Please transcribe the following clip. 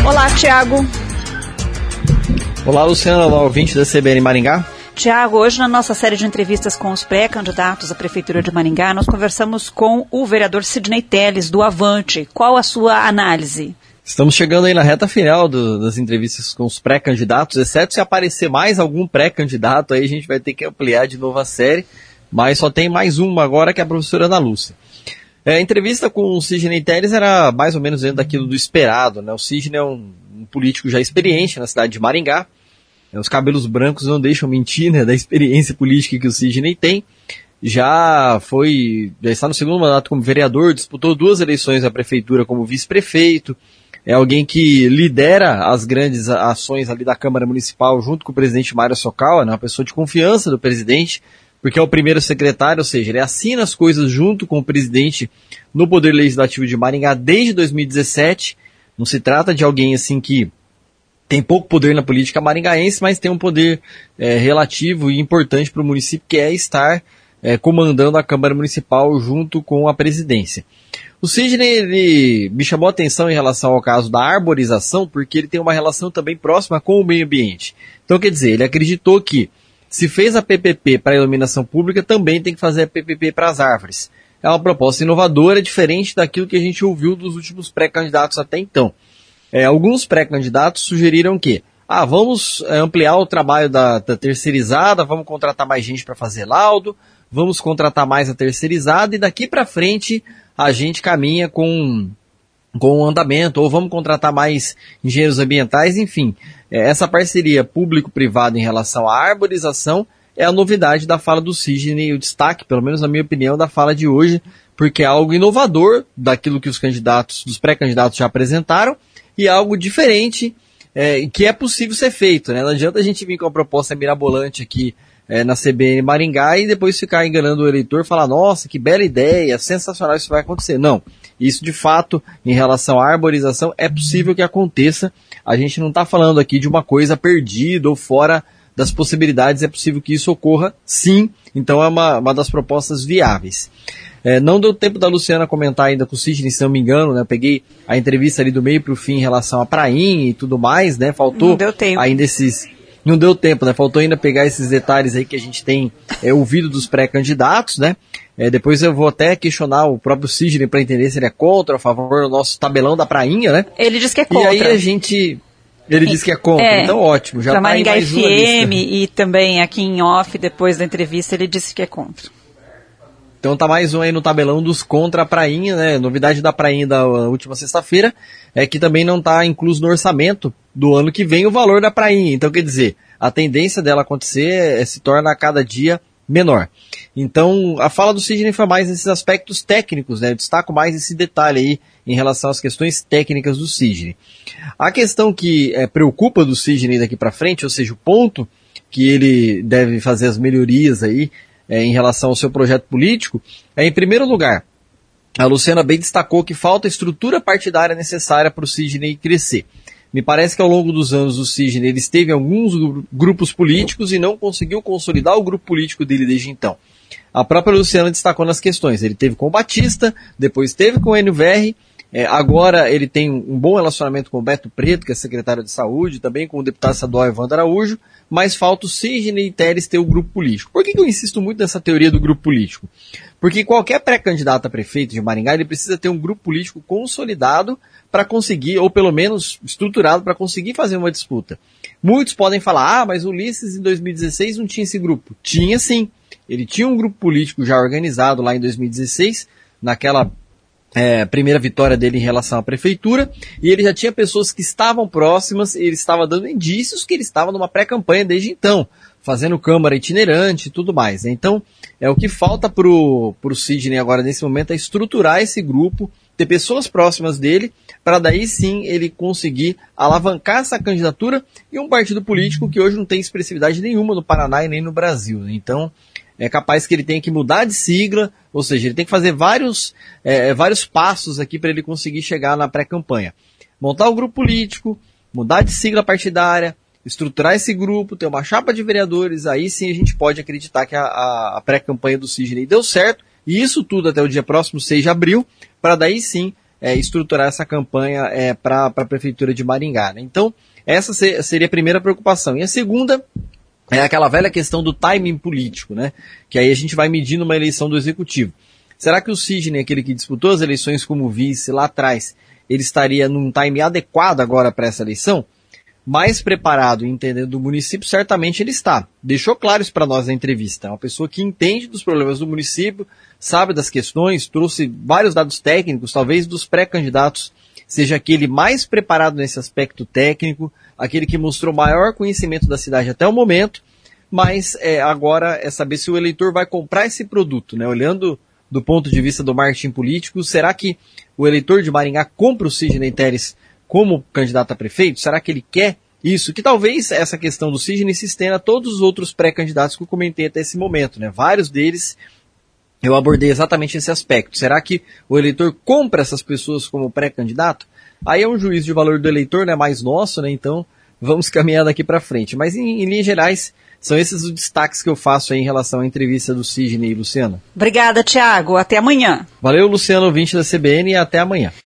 Olá, Tiago. Olá, Luciana, olá, ouvinte da CBN Maringá. Tiago, hoje na nossa série de entrevistas com os pré-candidatos à Prefeitura de Maringá, nós conversamos com o vereador Sidney Telles, do Avante. Qual a sua análise? Estamos chegando aí na reta final das entrevistas com os pré-candidatos, exceto se aparecer mais algum pré-candidato, aí a gente vai ter que ampliar de novo a série, mas só tem mais uma agora, que é a professora Ana Lúcia. A entrevista com o Sidney Telles era mais ou menos dentro daquilo do esperado, né? O Sidney é um político já experiente na cidade de Maringá. Os cabelos brancos não deixam mentir, né, da experiência política que o Sidney tem. Já está no segundo mandato como vereador, disputou 2 eleições à prefeitura como vice-prefeito. É alguém que lidera as grandes ações ali da Câmara Municipal junto com o presidente Mário Socal, né, uma pessoa de confiança do presidente, porque é o primeiro secretário, ou seja, ele assina as coisas junto com o presidente no Poder Legislativo de Maringá desde 2017. Não se trata de alguém assim que tem pouco poder na política maringaense, mas tem um poder relativo e importante para o município, que é estar comandando a Câmara Municipal junto com a presidência. O Sidney, ele me chamou a atenção em relação ao caso da arborização, porque ele tem uma relação também próxima com o meio ambiente. Então, quer dizer, ele acreditou que se fez a PPP para a iluminação pública, também tem que fazer a PPP para as árvores. É uma proposta inovadora, diferente daquilo que a gente ouviu dos últimos pré-candidatos até então. Alguns pré-candidatos sugeriram que vamos ampliar o trabalho da terceirizada, vamos contratar mais gente para fazer laudo, vamos contratar mais a terceirizada e daqui para frente a gente caminha com o andamento, ou vamos contratar mais engenheiros ambientais, enfim. Essa parceria público-privada em relação à arborização é a novidade da fala do Sidney, o destaque, pelo menos na minha opinião, da fala de hoje, porque é algo inovador daquilo que os pré-candidatos já apresentaram, e algo diferente que é possível ser feito, né? Não adianta a gente vir com uma proposta mirabolante aqui na CBN Maringá e depois ficar enganando o eleitor e falar, nossa, que bela ideia, sensacional, isso vai acontecer. Não, isso de fato, em relação à arborização, é possível que aconteça. A gente não está falando aqui de uma coisa perdida ou fora das possibilidades, é possível que isso ocorra sim, então é uma das propostas viáveis. Não deu tempo da Luciana comentar ainda com o Sidney, se não me engano, né? Eu peguei a entrevista ali do meio para o fim em relação à prainha e tudo mais, né? Faltou ainda não deu tempo, né? Faltou ainda pegar esses detalhes aí que a gente tem ouvido dos pré-candidatos, né? Depois eu vou até questionar o próprio Sidney para entender se ele é contra ou a favor do nosso tabelão da prainha, né? Ele diz que é contra. E aí ele diz que é contra, então ótimo. Já para tá Maringá mais FM e também aqui em off, depois da entrevista, ele disse que é contra. Então tá mais um aí no tabelão dos contra a prainha, né? Novidade da prainha da última sexta-feira é que também não tá incluso no orçamento do ano que vem o valor da prainha. Então, quer dizer, a tendência dela acontecer se torna a cada dia menor. Então, a fala do Sidney foi mais nesses aspectos técnicos, né? Eu destaco mais esse detalhe aí em relação às questões técnicas do Sidney. A questão que preocupa do Sidney daqui para frente, ou seja, o ponto que ele deve fazer as melhorias aí em relação ao seu projeto político, em primeiro lugar, a Luciana bem destacou que falta a estrutura partidária necessária para o Sidney crescer. Me parece que ao longo dos anos o Sidney ele esteve em alguns grupos políticos e não conseguiu consolidar o grupo político dele desde então. A própria Luciana destacou nas questões. Ele teve com o Batista, depois teve com o NVR, agora ele tem um bom relacionamento com o Beto Preto, que é secretário de saúde, também com o deputado estadual Evandro Araújo, mas falta o Sidney Telles ter o grupo político. Por que eu insisto muito nessa teoria do grupo político? Porque qualquer pré-candidato a prefeito de Maringá, ele precisa ter um grupo político consolidado para conseguir, ou pelo menos estruturado para conseguir fazer uma disputa. Muitos podem falar, mas o Ulisses em 2016 não tinha esse grupo. Tinha sim. Ele tinha um grupo político já organizado lá em 2016, naquela primeira vitória dele em relação à prefeitura, e ele já tinha pessoas que estavam próximas, e ele estava dando indícios que ele estava numa pré-campanha desde então, fazendo câmara itinerante e tudo mais. Então, o que falta pro Sidney agora nesse momento é estruturar esse grupo, ter pessoas próximas dele, para daí sim ele conseguir alavancar essa candidatura e um partido político que hoje não tem expressividade nenhuma no Paraná e nem no Brasil. Então, é capaz que ele tenha que mudar de sigla, ou seja, ele tem que fazer vários passos aqui para ele conseguir chegar na pré-campanha. Montar o grupo político, mudar de sigla partidária, estruturar esse grupo, ter uma chapa de vereadores, aí sim a gente pode acreditar que a pré-campanha do Sidney deu certo, e isso tudo até o dia próximo, 6 de abril, para daí sim estruturar essa campanha para a Prefeitura de Maringá, né? Então, essa seria a primeira preocupação. E a segunda é aquela velha questão do timing político, né? Que aí a gente vai medir numa eleição do Executivo. Será que o Sidney, aquele que disputou as eleições como vice lá atrás, ele estaria num time adequado agora para essa eleição? Mais preparado e entendendo do município, certamente ele está. Deixou claro isso para nós na entrevista. É uma pessoa que entende dos problemas do município, sabe das questões, trouxe vários dados técnicos, talvez dos pré-candidatos seja aquele mais preparado nesse aspecto técnico, aquele que mostrou maior conhecimento da cidade até o momento, mas agora é saber se o eleitor vai comprar esse produto, né? Olhando do ponto de vista do marketing político, será que o eleitor de Maringá compra o Sidney Telles como candidato a prefeito? Será que ele quer isso? Que talvez essa questão do Sidney se estenda a todos os outros pré-candidatos que eu comentei até esse momento, né? Vários deles eu abordei exatamente esse aspecto. Será que o eleitor compra essas pessoas como pré-candidato? Aí é um juízo de valor do eleitor, né? Mais nosso, né? Então vamos caminhar daqui para frente. Mas em linhas gerais, são esses os destaques que eu faço aí em relação à entrevista do Sidney e Luciano. Obrigada, Thiago. Até amanhã. Valeu, Luciano, ouvinte da CBN, e até amanhã.